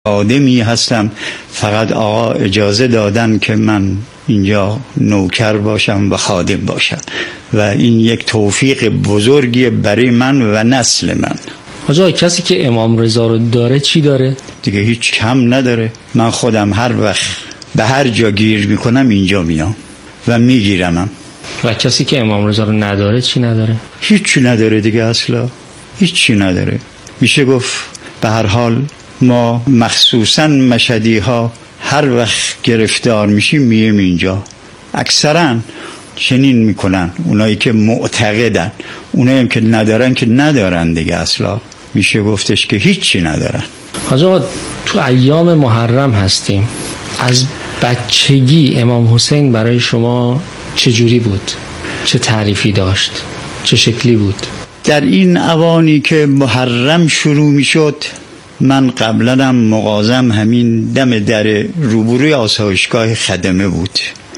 خادمی هستم، فقط آقا اجازه دادن که من اینجا نوکر باشم و خادم باشم و این یک توفیق بزرگی برای من و نسل من. آقا کسی که امام رضا رو داره چی داره؟ دیگه هیچ کم نداره. من خودم هر وقت به هر جا گیر میکنم اینجا میام و میگیرمم. و کسی که امام رضا رو نداره چی نداره؟ هیچی نداره دیگه، اصلا هیچی نداره. میشه گفت به هر حال ما مخصوصا مشهدی ها هر وقت گرفتار میشیم مییم اینجا. اکثرا چنین میکنن اونایی که معتقدن، اونایی هم که ندارن که ندارن دیگه، اصلا میشه گفتش که هیچی ندارن. آقا تو ایام محرم هستیم، از بچگی امام حسین برای شما چه جوری بود؟ چه تعریفی داشت؟ چه شکلی بود؟ در این اوانی که محرم شروع میشد، من قبلا هم مغازم همین دم در روبروی آسایشگاه خدمه بود،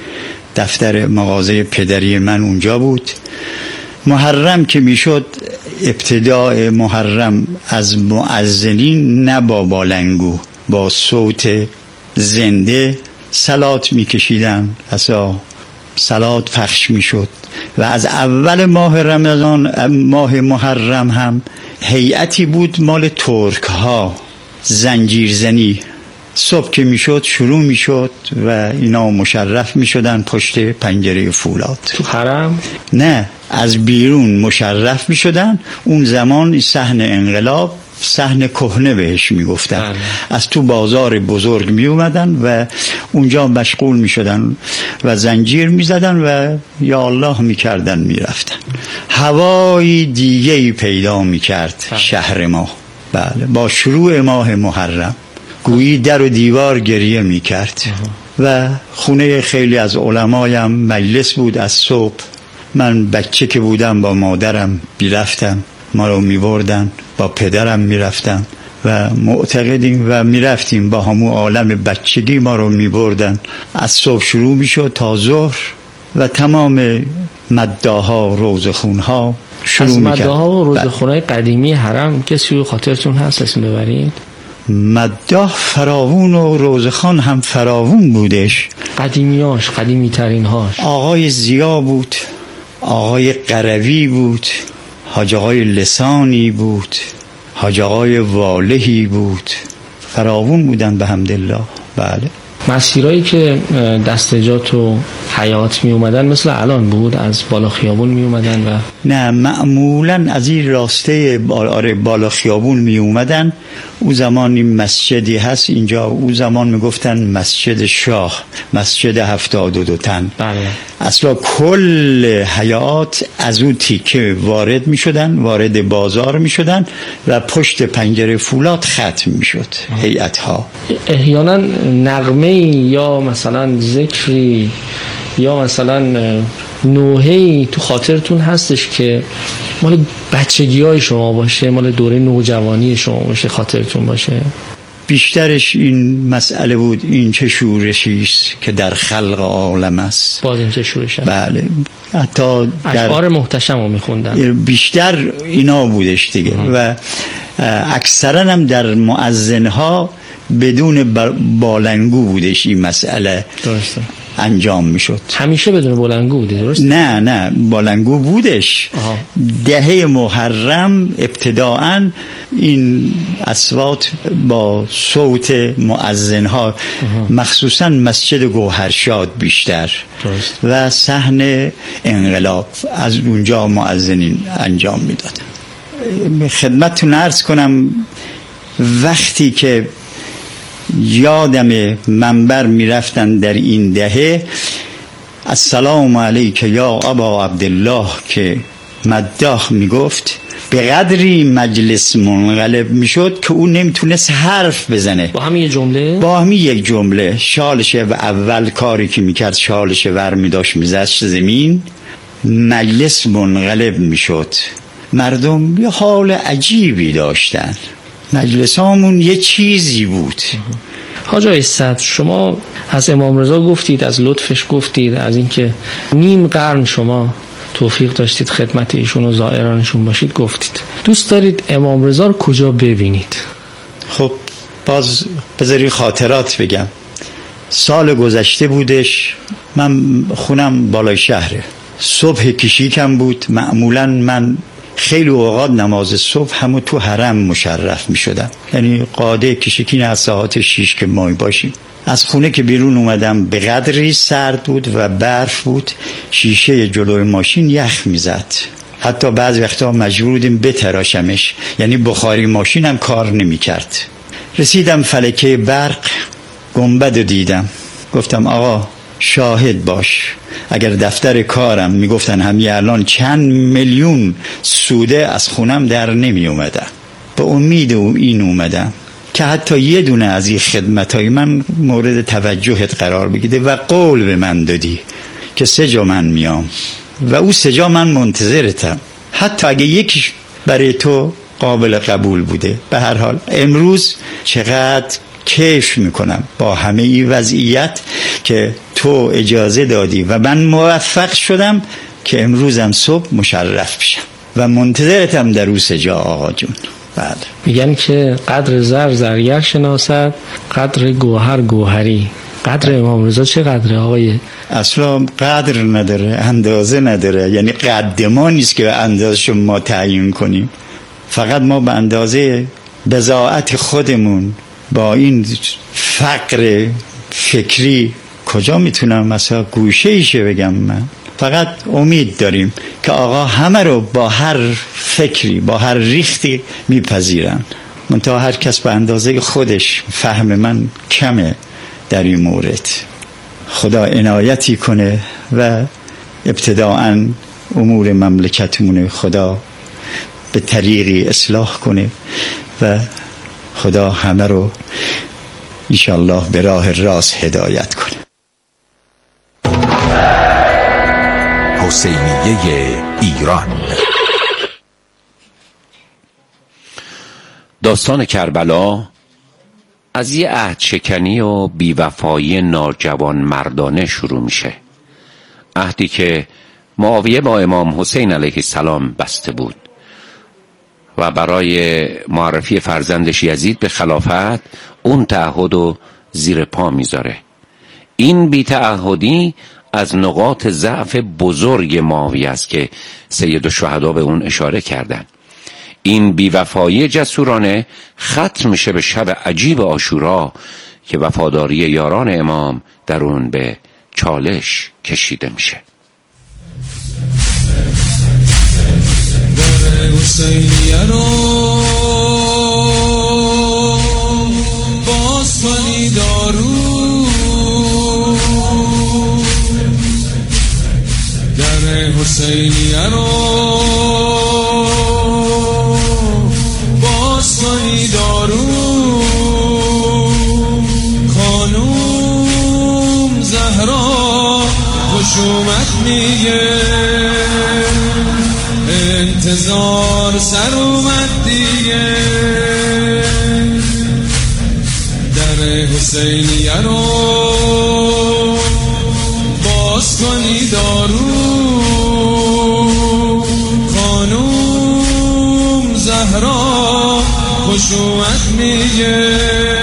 دفتر مغازه پدری من اونجا بود. محرم که میشد، ابتداء محرم از مؤذنین نه با بالنگو، با صوت زنده صلات میکشیدن، اصلا صلات پخش میشد. و از اول ماه رمضان، ماه محرم هم هیئتی بود مال ترک ها، زنجیرزنی. صبح که میشد شروع میشد و اینا مشرف میشدن پشت پنجره فولاد. تو حرم؟ نه، از بیرون مشرف میشدن. اون زمان صحن انقلاب، صحن کهنه بهش میگفتن. از تو بازار بزرگ میومدن و اونجا مشغول میشدن و زنجیر میزدن و یا الله میکردن میرفتن. هوای دیگه‌ای پیدا میکرد شهر ما. بله، با شروع ماه محرم گویی در و دیوار گریه میکرد و خونه خیلی از علمایم مجلس بود از صبح. من بچه که بودم با مادرم میرفتم، ما رو میبردن، با پدرم میرفتم و معتقدیم و میرفتیم با همون عالم بچگی ما رو میبردن. از صبح شروع میشد تا ظهر و تمام مداها روزخونها شروع میکرد. از مداها و روزخونهای قدیمی حرم کسی خاطرتون هست اسم ببرید؟ مداح فراوون و روزخان هم فراوون بودش. قدیمیاش، قدیمی ترین هاش آقای زیا بود، آقای قروی بود، حاج آقای لسانی بود، حاج آقای والهی بود، فراوون بودن به حمدالله. بله. مسیرایی که دستجات و حیات می اومدن مثل الان بود؟ از بالا خیابون می اومدن؟ و نه، معمولا از این راسته بالا خیابون می اومدن. او زمان این مسجدی هست اینجا، او زمان می گفتن مسجد شاه، مسجد 72 تن. بله. اصلا کل حیات از او تیکه وارد می شدن، وارد بازار می شدن و پشت پنجره فولاد ختم می شد هیئت ها. احیانا نغمه یا مثلا ذکری یا مثلا نوحه‌ای تو خاطرتون هستش که مال بچگی های شما باشه، مال دوره نوجوانی شما باشه، خاطرتون باشه؟ بیشترش این مسئله بود، این چه شورشیست که در خلق عالم است. باز این چه شورش است. بله، حتی اشعار محتشم رو میخوندن. بیشتر اینا بودش دیگه. و اکثرا هم در مؤذنها بدون بالنگو بودش این مسئله. درسته. انجام میشد. همیشه بدون بلنگو بوده؟ درست؟ نه بلنگو بودش. دهه محرم ابتداعا این اصوات با صوت مؤذن ها، مخصوصا مسجد گوهرشاد بیشتر درست. و صحن انقلاب، از اونجا مؤذنین انجام میدادن. خدمتتون عرض کنم وقتی که یادم منبر میرفتن در این دهه، السلام علیک یا ابا عبدالله که مداح میگفت، به قدری مجلس منقلب میشد که اون نمیتونست حرف بزنه. با همین یک جمله شالش و اول کاری که میکرد شالش ور میداشت میزد زمین، مجلس منقلب میشد. مردم یه حال عجیبی داشتن. مجلس همون یه چیزی بود. حاج آقای صدر، شما از امام رضا گفتید، از لطفش گفتید، از اینکه نیم قرن شما توفیق داشتید خدمت ایشون و زائرانشون باشید گفتید. دوست دارید امام رضا رو کجا ببینید؟ خب باز بذاری خاطرات بگم. سال گذشته بودش، من خونم بالای شهره، صبح کشیکم بود. معمولا من خیلی اوقات نماز صبح همو تو حرم مشرف می شدم، یعنی قاده کشیکین از ساعت 6 که مای باشیم. از خونه که بیرون اومدم به قدری سرد بود و برف بود، شیشه جلوی ماشین یخ می زد. حتی بعض وقتا مجبور بودیم بتراشمش، یعنی بخاری ماشین هم کار نمی کرد. رسیدم فلکه برق، گنبد دیدم. گفتم آقا شاهد باش، اگر دفتر کارم میگفتن همین الان چند میلیون سوده از خونم در نمی اومدم. به امید این اومدم که حتی یه دونه از این خدمتای من مورد توجهت قرار بگیره و قول به من دادی که 3 جا من میام و او 3 جا من منتظرتم، حتی اگه یکیش برای تو قابل قبول بوده. به هر حال امروز چقدر کیف میکنم با همه این وضعیت که تو اجازه دادی و من موفق شدم که امروزم صبح مشرف بشم و منتظرتم در او 3 جا آقا جون. بله. میگن که قدر زر زرگر شناسد، قدر گوهر گوهری. قدر امام رضا چه قدره آقای؟ اصلا قدر نداره، اندازه نداره، یعنی قد ما نیست که اندازه ما تعیین کنیم. فقط ما به اندازه بضاعت خودمون با این فقر فکری کجا میتونم مثلا گوشه ایشه بگم. من فقط امید داریم که آقا همه رو با هر فکری با هر ریختی میپذیرن، منتها هر کس به اندازه خودش. فهم من کمه در این مورد. خدا عنایتی کنه و ابتداعاً امور مملکتمون خدا به طریقی اصلاح کنه و خدا همه رو انشالله به راه راست هدایت کنه. حسینیه ایران. داستان کربلا از یه عهد شکنی و بیوفایی ناجوان مردانه شروع میشه. عهدی که معاویه با امام حسین علیه السلام بسته بود و برای معرفی فرزندش یزید به خلافت اون تعهدو زیر پا میذاره. این بی‌تعهدی از نقاط ضعف بزرگ معاویه است که سید الشهدا به اون اشاره کردن. این بیوفایی جسورانه ختم میشه به شب عجیب عاشورا که وفاداری یاران امام در اون به چالش کشیده میشه. حسینیه رو باز کنی دارو، در حسینیه رو باز کنی دارو، خانوم زهرا خشومت میگه، انتظار سر اومد دیگه، در حسینیه رو باز کنی دارو، خانوم زهرا خشومت میگه،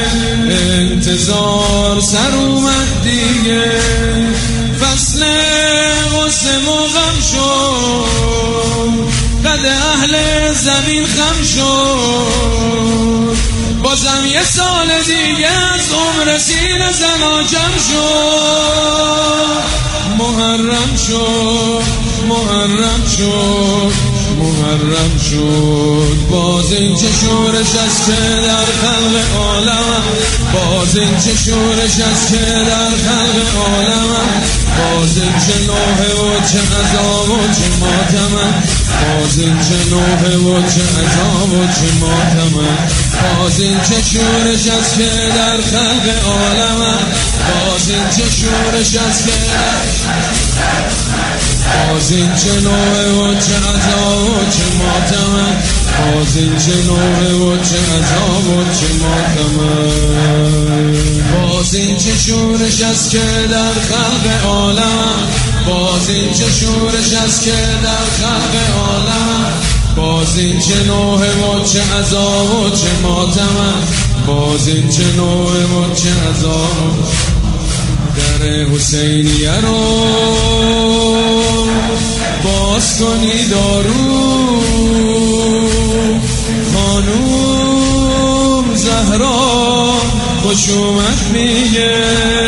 انتظار سر اومد دیگه، فصل غصه مغم شد، قد اهل زمین خم شد، بازم یه سال دیگه از عمر سینه زنا جمع شد، محرم شد محرم شد محرم شد، باز این چه شورش است که در خلق عالم، باز این چه شورش است که در خلق عالم، باز این چه نوحه و چه عذاب و چه ماتم، باز این چه نوحه و چه عذاب و چه ماتم، باز این چه شورش است که در خلق عالم، باز این چه شورش است که باز این چه نوحه و چه عذاب و چه ماتم، باز این چه نوحه و چه عذاب و چه ماتم، باز این چه شورش است که در خلق عالم، باز این چه شورش است که در خلق عالم، باز این چه نوحه و چه عذاب و چه ماتم، باز این چه نوع و چه عذاب در حسینیه رو باز کنی دارو خانوم زهرا خوش اومد میگه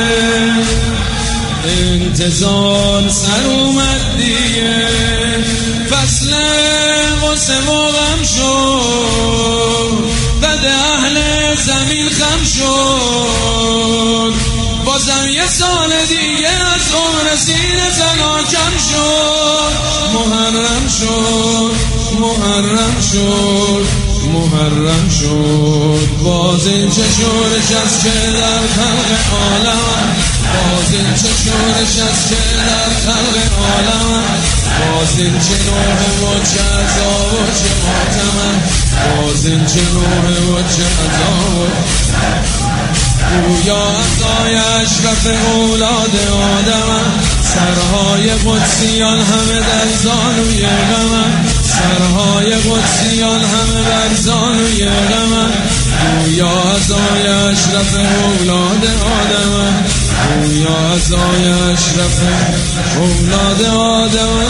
انتظار سر اومد دیگه فصل غصه و غم شد بد اهل زمین خم شد بازم یه سال دیگه از عمر سینه زنا کم شد محرم شد محرم شد محرم شد باز این چه شورش از که در خلق عالم باز این چه شورش از که در خلق عالم باز این چه نوح و چه عذاب و چه ماتم باز این چه نوح و چه عذاب گویا عطای اشرف اولاد آدم سرهای قدسیان همه در زانوی غمم سرهای قدسیان همه در زانوی غمم گویا عطای اشرف اولاد آدم گویا عطای اشرف اولاد آدم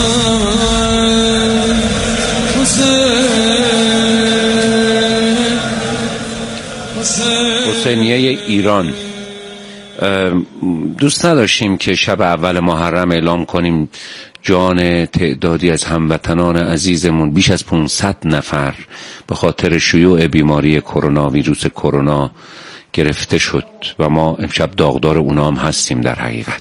حسینیه ایران. دوست نداشتیم که شب اول محرم اعلام کنیم جان تعدادی از هموطنان عزیزمون بیش از 500 نفر به خاطر شیوع بیماری کرونا ویروس کرونا گرفته شد و ما امشب داغدار اونا هم هستیم. در حقیقت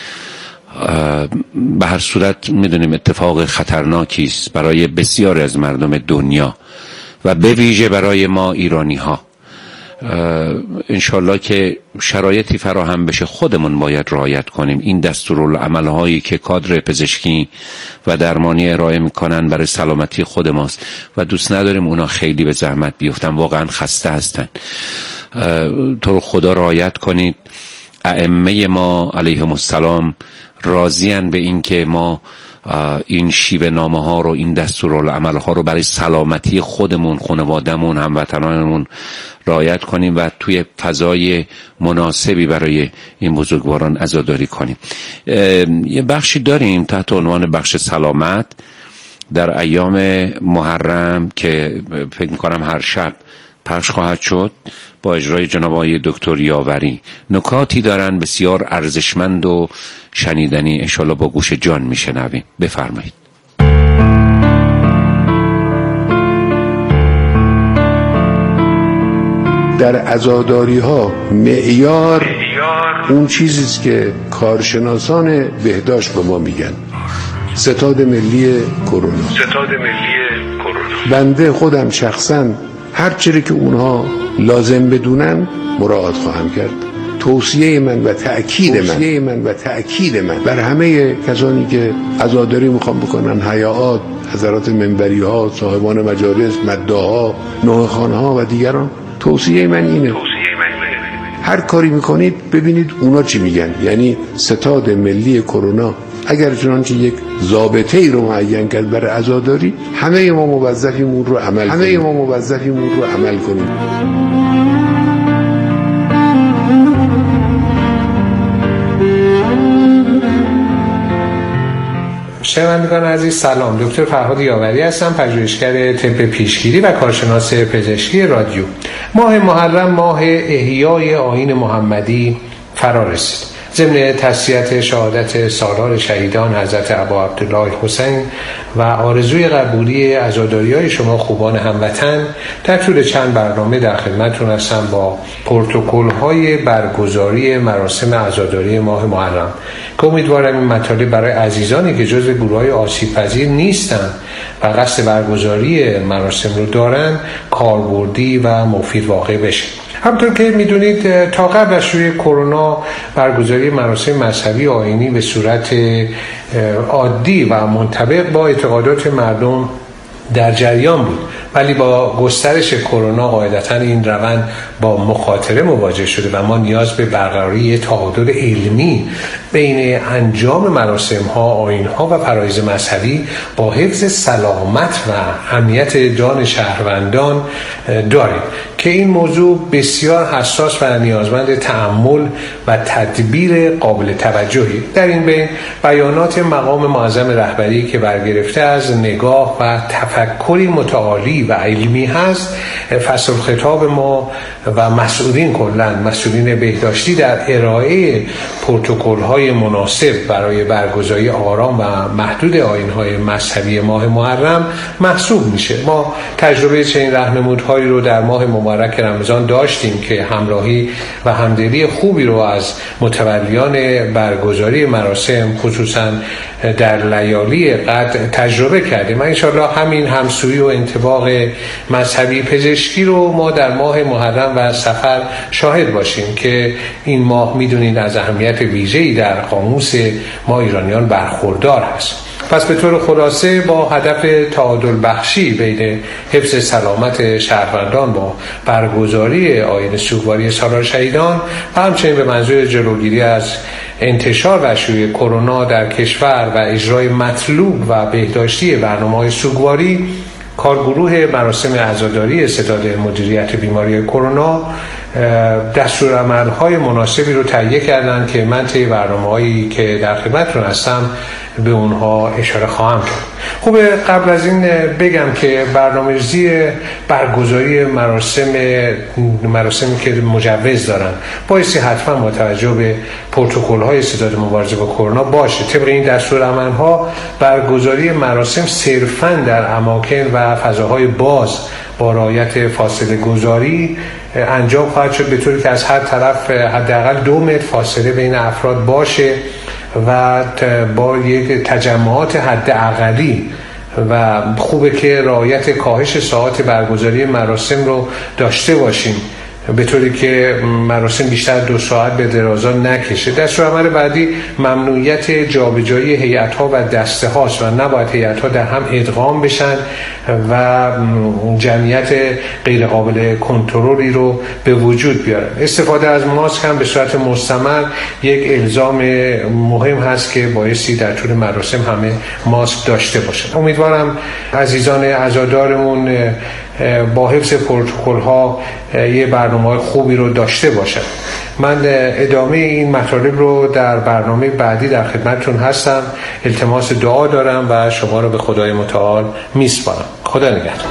به هر صورت میدونیم اتفاق خطرناکی است برای بسیاری از مردم دنیا و به ویژه برای ما ایرانی ها. انشالله که شرایطی فراهم بشه خودمون باید رعایت کنیم. این دستورالعمل هایی که کادر پزشکی و درمانی ارائه میکنن برای سلامتی خود ماست و دوست نداریم اونا خیلی به زحمت بیفتن، واقعا خسته هستن. تو رو خدا رعایت کنید. ائمه ما علیهم السلام راضیان به این که ما این شیوه نامه ها رو، این دستورالعمل ها رو برای سلامتی خودمون، خانوادهمون، هموطنانمون رعایت کنیم و توی فضای مناسبی برای این بزرگواران عزاداری کنیم. یه بخشی داریم تحت عنوان بخش سلامت در ایام محرم که فکر می‌کنم هر شب پخش خواهد شد با اجرای جناب آقای دکتر یاوری. نکاتی دارن بسیار ارزشمند و شنیدنی، انشالله با گوش جان میشنویم. بفرمایید. در عزاداری ها معیار اون چیزیست که کارشناسان بهداشت به ما میگن ستاد ملی کرونا. بنده خودم شخصا هر چیزی که اونها لازم بدونن مراعات خواهم کرد. توصیه من و تأکید من بر همه کسانی که عزاداری میخوام بکنن، حیاءات، حضرات منبری ها، صاحبان مجالس، مداها، نوحه‌خوانه ها و دیگران، توصیه من اینه هر کاری میکنید ببینید اونا چی میگن. یعنی ستاد ملی کرونا اگر چنانچه یک ضابطه ای رو معین کرد برای عزاداری، همه ما موظفیم رو عمل کنیم. شنوندگان عزیز سلام، دکتر فرهاد یاوری هستم، پژوهشگر طب پیشگیری و کارشناس پزشکی رادیو. ماه محرم ماه احیای آیین محمدی فرا رسید. ضمن تسلیت شهادت سالار شهیدان حضرت ابا عبدالله حسین و آرزوی قبولی عزاداری‌های شما خوبان هموطن، در طول چند برنامه در خدمتتون هستم با پروتکل‌های برگزاری مراسم عزاداری ماه محرم که امیدوارم این مطالب برای عزیزانی که جزو گروه‌های آسیب‌پذیر نیستن و قصد برگزاری مراسم رو دارن کاربردی و مفید واقع بشه. همطور که میدونید تا قبل از شیوع کرونا برگزاری مراسم مذهبی آیینی به صورت عادی و منطبق با اعتقادات مردم در جریان بود، ولی با گسترش کرونا قاعدتاً این روند با مخاطره مواجه شده و ما نیاز به برقراری تعادل علمی بین انجام مراسم ها، آیین ها و فرایض مذهبی با حفظ سلامت و امنیت جان شهروندان داریم که این موضوع بسیار حساس و نیازمند تأمل و تدبیر قابل توجهی. در این بین بیانات مقام معظم رهبری که برگرفته از نگاه و تفکری متعالی و علمی هست، فصل خطاب ما و مسئولین کلاً مسئولین بهداشتی در ارائه پروتکل‌های مناسب برای برگزاری آرام و محدود آیین‌های مذهبی ماه محرم محسوب میشه. ما تجربه چنین راهنمودهایی رو در ماه مبارک رمضان داشتیم که همراهی و همدلی خوبی رو از متولیان برگزاری مراسم خصوصاً در لیالی قدر تجربه کردیم و انشاءالله همین همسویی و انطباق مذهبی پزشکی رو ما در ماه محرم و صفر شاهد باشیم که این ماه میدونید از اهمیت ویژه‌ای در قاموس ما ایرانیان برخوردار هست. پس به طور خلاصه با هدف تعادل بخشی بین حفظ سلامت شهروندان با برگزاری آیین سوگواری سالار شهیدان و همچنین به منظور جلوگیری از انتشار و شیوع کرونا در کشور و اجرای مطلوب و بهداشتی برنامه‌های سوگواری، کارگروه مراسم عزاداری ستاد مدیریت بیماری کرونا دستورالعمل‌های مناسبی رو تهیه کردن که من طی برنامه‌هایی که در خدمتتون هستم به اونها اشاره خواهم کرد. خوبه قبل از این بگم که برنامه‌ریزی برگزاری مراسمی که مجوز دارن بایستی حتما با توجه به پروتکل‌های ستاد مبارزه با کرونا باشه. طبق این دستورالعمل‌ها برگزاری مراسم صرفاً در اماکن و فضاهای باز با رعایت فاصله گذاری انجام خواهد شد، به طوری که از هر طرف حداقل 2 متر فاصله بین افراد باشه و با یک تجمعات حداقلی و خوبه که رعایت کاهش ساعات برگزاری مراسم رو داشته باشیم به طوری که مراسم بیشتر 2 ساعت به درازا نکشه. دستورالعمل بعدی ممنوعیت جابجایی هیئت‌ها و دسته هاست و نباید هیئت‌ها در هم ادغام بشن و جمعیت غیر قابل کنترلی رو به وجود بیارن. استفاده از ماسک هم به صورت مستمر یک الزام مهم هست که بایستی در طول مراسم همه ماسک داشته باشن. امیدوارم عزیزان عزادارمون با حفظ پروتکل‌ها یه برنامه خوبی رو داشته باشن. من ادامه این مطالب رو در برنامه بعدی در خدمتتون هستم. التماس دعا دارم و شما رو به خدای متعال میسپارم. خدا نگهدار.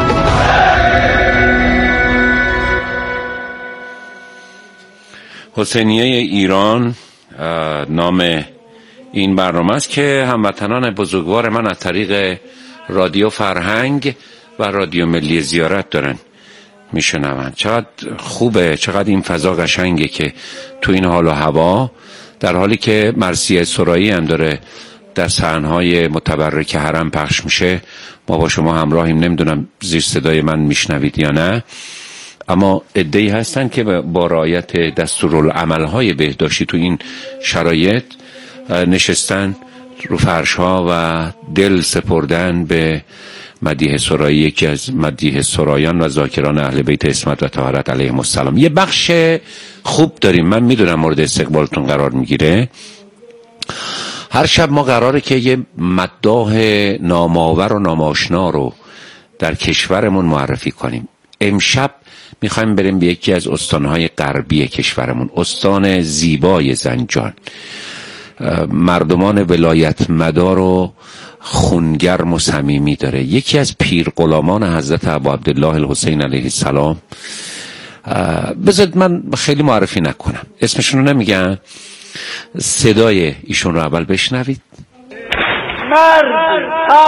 حسینیه ایران نام این برنامه است که هموطنان بزرگوار من از طریق رادیو فرهنگ و رادیو ملی زیارت دارن میشنون. چقدر خوبه، چقدر این فضا قشنگه که تو این حال و هوا، در حالی که مرثیه سرایی هم داره در صحنه‌های متبرک حرم پخش میشه، ما با شما همراهیم. نمیدونم زیر صدای من میشنوید یا نه، اما عده‌ای هستن که با رعایت دستورالعمل‌های بهداشتی تو این شرایط نشستن رو فرش‌ها و دل سپردن به مدیح سرایی، یکی از مدیح سرایان و ذاکران اهل بیت عصمت و طهارت علیهم السلام. یه بخش خوب داریم، من میدونم مورد استقبالتون قرار میگیره. هر شب ما قراره که یه مداح نامآور و ناماشنا رو در کشورمون معرفی کنیم. امشب میخوایم بریم به یکی از استانهای غربی کشورمون، استان زیبای زنجان. مردمان ولایت مدار و خونگرم و صمیمی داره. یکی از پیر غلامان حضرت ابو عبدالله الحسین علیه السلام، بذارید من خیلی معرفی نکنم، اسمشون رو نمیگم، صدای ایشون رو اول بشنوید. مرد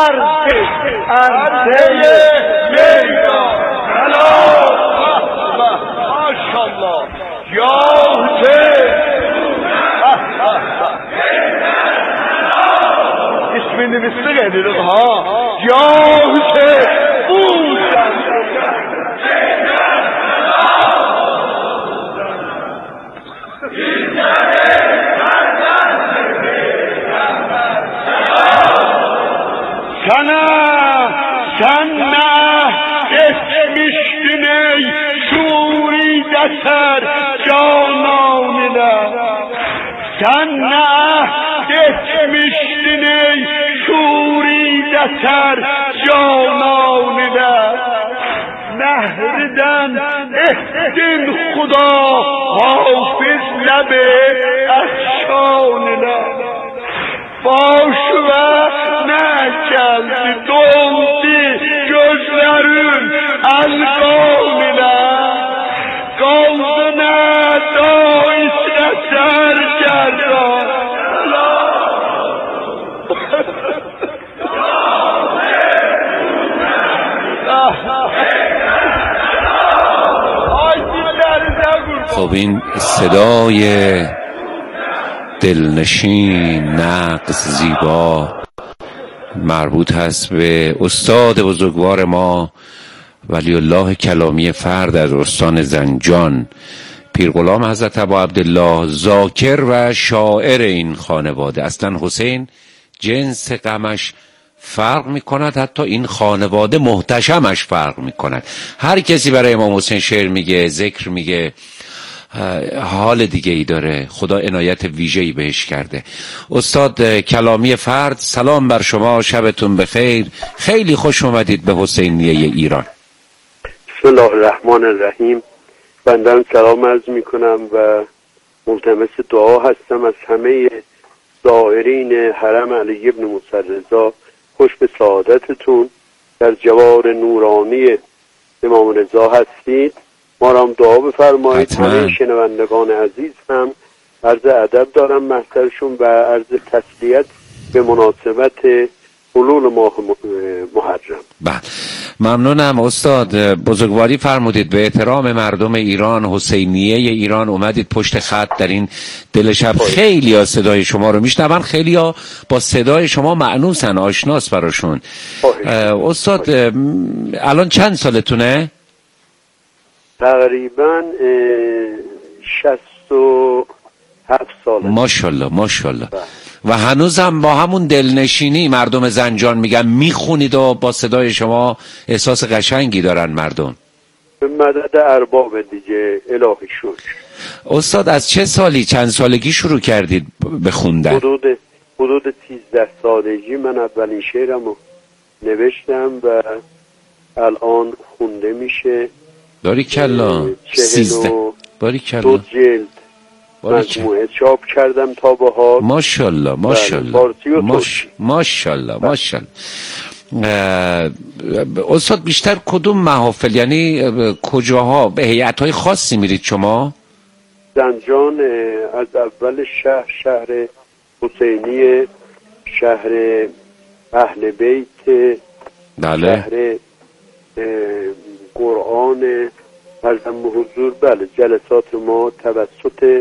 عرضه میدان ماشاءالله یا حسین اسمی نوشته گردید ها یا حسین بودن sana etmiştin ey şuuri deser cananile sana etmiştin ey şuuri deser cananile ne شهردن اهدین خدا حافظ لبه افشانه باş ve ne geldi doldu gözlerin el kavmine kaldı ne daisle sergerdan خب این صدای دلنشین نغز زیبا مربوط هست به استاد بزرگوار ما ولی الله کلامی فرد از استان زنجان، پیرغلام حضرت ابا عبدالله، ذاکر و شاعر این خانواده. اصلا حسین جنس غمش فرق می کند، حتی این خانواده محتشمش فرق می کند. هر کسی برای امام حسین شعر میگه، ذکر میگه، حال دیگه ای داره، خدا عنایت ویژه‌ای بهش کرده. استاد کلامی فرد، سلام بر شما، شبتون بخیر، خیلی خوش اومدید به حسینیه ایران. بسم الله الرحمن الرحیم. بنده سلام عرض میکنم و ملتمس دعا هستم از همه زائرین حرم علی ابن موسی رضا. خوش به سعادتتون، در جوار نورانی امام رضا هستید. ما را هم دعا بفرمایید. همه شنوندگان عزیز هم عرض ادب دارم محضرشون و عرض تسلیت به مناسبت حلول ماه محرم. بله ممنونم استاد. بزرگواری فرمودید، به احترام مردم ایران، حسینیه ایران اومدید پشت خط در این دل شب. خیلی ها صدای شما رو میشنون، خیلی ها با صدای شما مأنوسن، آشناس براشون. استاد الان چند سالتونه؟ تقریبا 67 ساله. ماشاءالله ماشاءالله. و هنوز هم با همون دلنشینی مردم زنجان میگن میخونید و با صدای شما احساس قشنگی دارن مردم. به مدد ارباب دیگه، الهی شکر. استاد از چه سالی، چند سالگی شروع کردید به خوندن؟ حدود 13 سالگی من اولین شعرمو نوشتم و الان خونده میشه. باریکلا. 13 باریکلا. 2 جلد مجموعه چاپ کردم تا به حال. ماشاءالله ماشاءالله ماشاءالله ماشاءالله. استاد بیشتر کدوم محافل، یعنی کجاها، به هیئت‌های خاصی میرید شما؟ زنجان از اول شهر حسینی، شهر اهل بیت، بله، شهر قرآن، عرضم حضور. بله جلسات ما توسط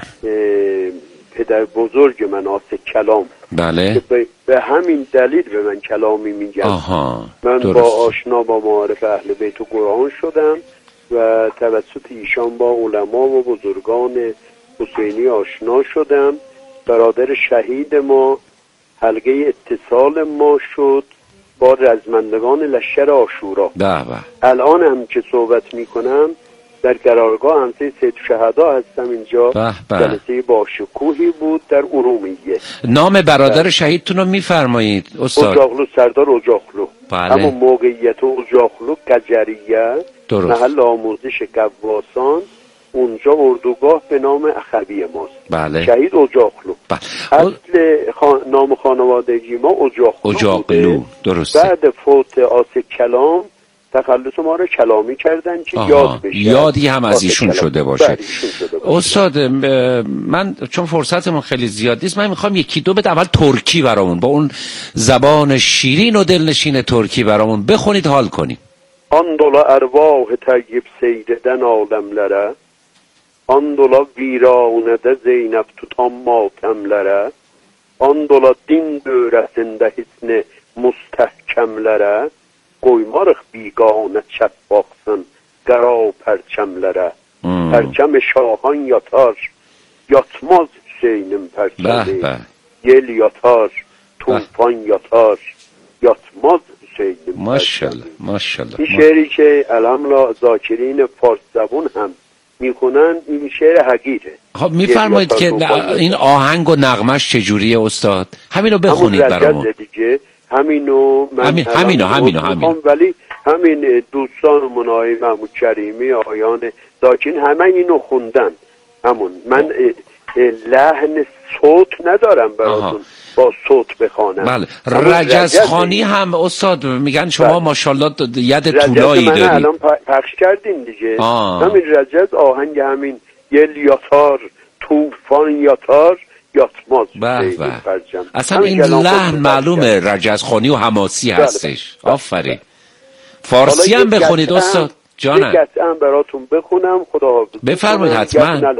پدر بزرگ من آسه کلام، بله، به همین دلیل به من کلامی میگن. من درست. با آشنا با معارف اهل بیت و قرآن شدم و توسط ایشان با علما و بزرگان حسینی آشنا شدم. برادر شهید ما حلقه اتصال ما شد با رزمندگان لشکر عاشورا. الان هم که صحبت میکنم در قرارگاه همسه سید شهدا هستم اینجا. جلسه باشکوهی بود در ارومیه. نام برادر شهیدتون رو میفرمایید استاد؟ اجاقلو، سردار اجاقلو. همون موقعیت اجاقلو قجریه، محل آموزش قواسان، اونجا اردوگاه به نام اخوی ماست. بله. شهید اجاقلو. اصل نام خانوادگی ما اجاقلو. درسته. بعد فوت آسه کلام تخلص ما رو کلامی کردن که یاد بشه، یادی هم از ایشون شده باشه. استاد من چون فرصتمون خیلی زیاد نیست، من میخوام یکی دو بیت اول ترکی برامون با اون زبان شیرین و دلنشین ترکی برامون بخونید حال کنیم. آن دولا ارواح طیب سیردن عالملره، آن دولا ویرانده زینب tutan matemlere, آن دولا din döresinde hisni mustahkemlere, koymarıq bigane çep baksın qara perçemlere. Perçem şahan yatar, yatmaz Hüseyin'in perçemi. Yel yatar, tufan yatar, yatmaz Hüseyin'in ماشاءالله ماشاءالله. این شعری که الحمدلله ذاکرین فارس زبون هم میخونن، این شعر حقیره. خب میفرمایید که این آهنگ و نغمش چجوریه استاد؟ همینو بخونید برامون. دیگه همینو همینو ولی همین دوستانمون آقای محمود کریمی، آقایان داکین، همه اینو خوندن. همون من لحن صوت ندارم براتون با صوت بخوانم. بله. رجزخانی هم استاد میگن شما ماشاءالله ید طولایی داری. الان پخش کردین دیگه. همین رجز آهنگ همین یل یاتار توفان یاتار یاتماز. اصلا این لحن معلومه رجزخانی و حماسی هستش. آفرین. فارسی هم بخونید استاد جانم. یک قطعه براتون بخونم. خدا بفرمایید حتما.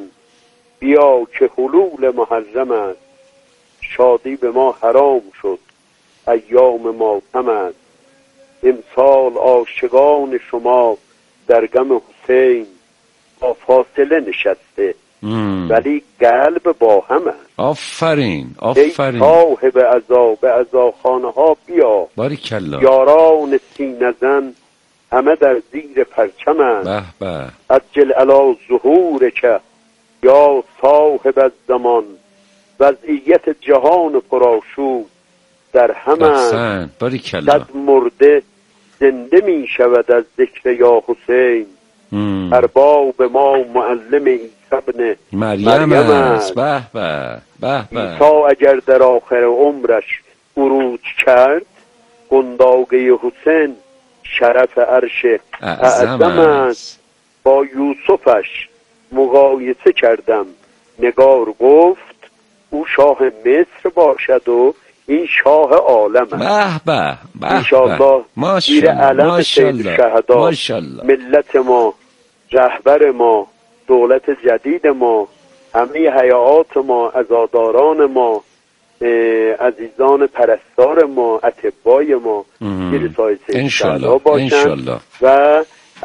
بیا که حلول محرم است، شادی به ما حرام شد، ایام ماتم است. امسال عاشقان شما در غم حسین با فاصله نشسته، ولی قلب با هم است. آفرین ای صاحب عزا به عزاخانه ها بیا، باریکلا. یاران سینه زن همه در زیر پرچم است. عجل علی ظهور که یا صاحب الزمان، وضعیت جهان پرآشوب در هم است. صد مرده زنده می شود از ذکر یا حسین، ارباب ما معلم عیسی ابن مریم است. عیسی اگر در آخر عمرش عروج کرد، گنداگه حسین شرف عرش اعظم است. با یوسفش مقایسه کردم، نگار گفت او شاه مصر باشد و این شاه عالم است. انشاءالله زیر علم سید شهدا ملت ما، رهبر ما، دولت جدید ما، همه حیات ما، عزاداران ما، عزیزان پرستار ما، اتباع ما زیر سایه سید شهدا باشند و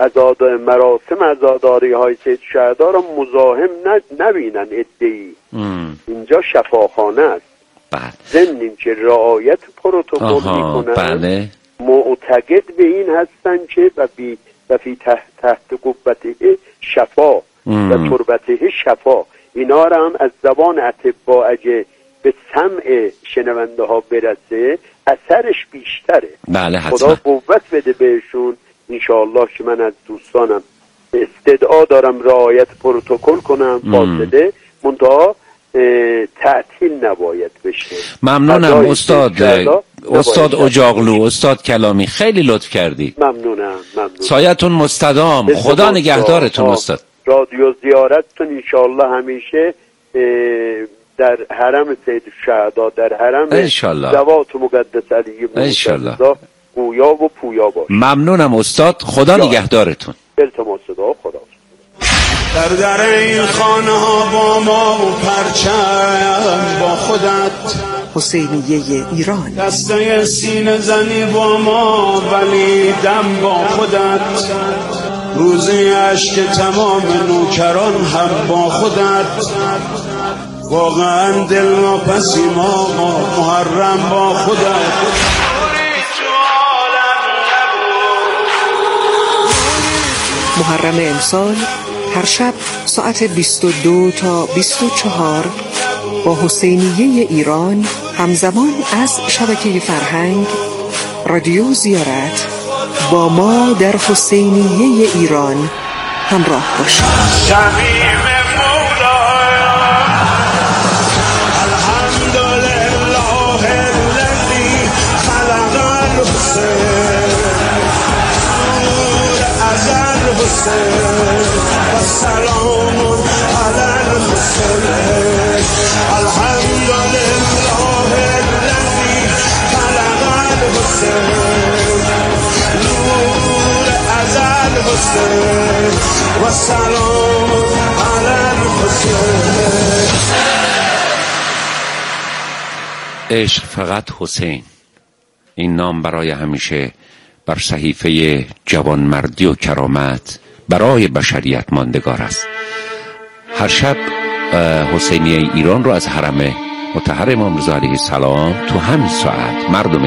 مراسم عزاداری های سید شهدا را مزاحم نبینن ادعی. اینجا شفاخانه است. ضمن که رعایت پروتکل میکنن، معتقد به این هستن که و فی تحت قبته شفا و تربته شفا. اینا را هم از زبان اتباع اگه به سمع شنونده ها برسه اثرش بیشتره. خدا قوت بده بهشون. انشاءالله که من از دوستانم استدعا دارم رعایت پروتکل کنم، فاصله منتها تعطیل نباید بشه. ممنونم استاد اجاقلو، استاد کلامی، خیلی لطف کردی. ممنونم. سایتون مستدام. خدا نگهدارتون استاد. رادیو زیارتتون انشاءالله همیشه در حرم سید شهدا، در حرم زوات مقدس علی انشاءالله گویا و پویا باش. ممنونم استاد. خدا نگهدارتون. التماس دعا. خدا. در این خانه ها با ما و پرچم با خودت، حسینیه ایران. دسته سینه زنی با ما ولی دم با خودت، روزی عشق تمام نوکران هم با خودت. واقعا دل ما پسی ما محرم با خودت. محرم امسال هر شب ساعت 22 تا 24 با حسینیه ایران همزمان از شبکه فرهنگ رادیو زیارت با ما در حسینیه ایران همراه باشید. و سلام علی الحسین، الحمدلله الذی خلق الحسین، نور از الحسین و سلام علی الحسین. عشق فقط حسین، این نام برای همیشه بر صحیفه جوانمردی و کرامت برای بشریت ماندگار است. هر شب حسینیه ایران رو از حرم مطهر امام رضا علیه السلام تو همین ساعت مردم